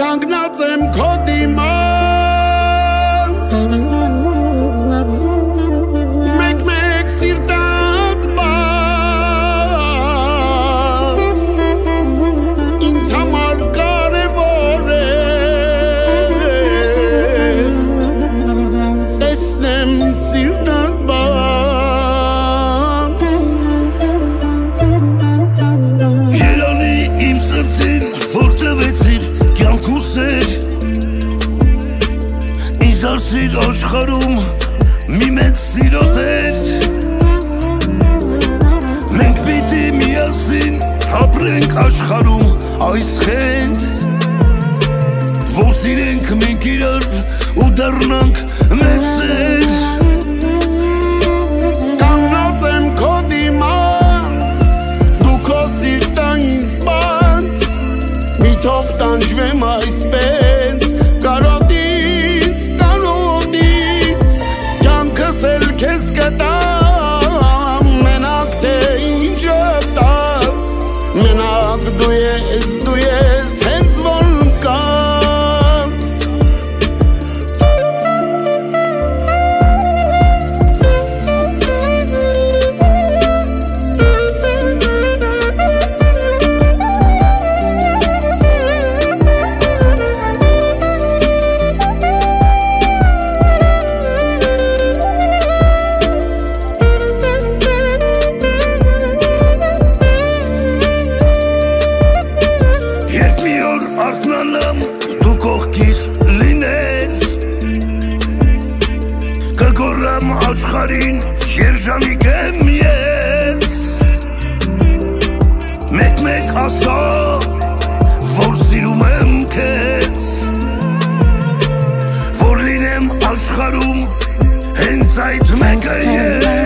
կանգնած եմ քո դիմաց մեկ-մեկ սիրտդ բաց ինձ համար կարևոր է տեսնեմ սիրտդ բաց Երանի իմ սրտին որ տվեցիր կյանքուսեր ինձ արսիր աշխարում մի մեծ սիրոտեր մենք պիտի միասին ապրենք աշխարում այս խենթ որ սիրենք մենք իրար ու դառնանք մեծ սեր կանգնած եմ քո դիմաց դու քո սիրտը ինձ բաց մի թող տանջվեմ այսպես կարոտից կյանքս էլ քեզ կտամ մենակ թե ինչ տաս մենակ դու ես հենց որ կաս Արթնանամ դու կողքիս լինես կգոռամ աշխարհին երջանիկ եմ ես մեկ-մեկ ասա որ սիրում եմ քեզ որ լինեմ աշխարհում հենց այդ մեկը ես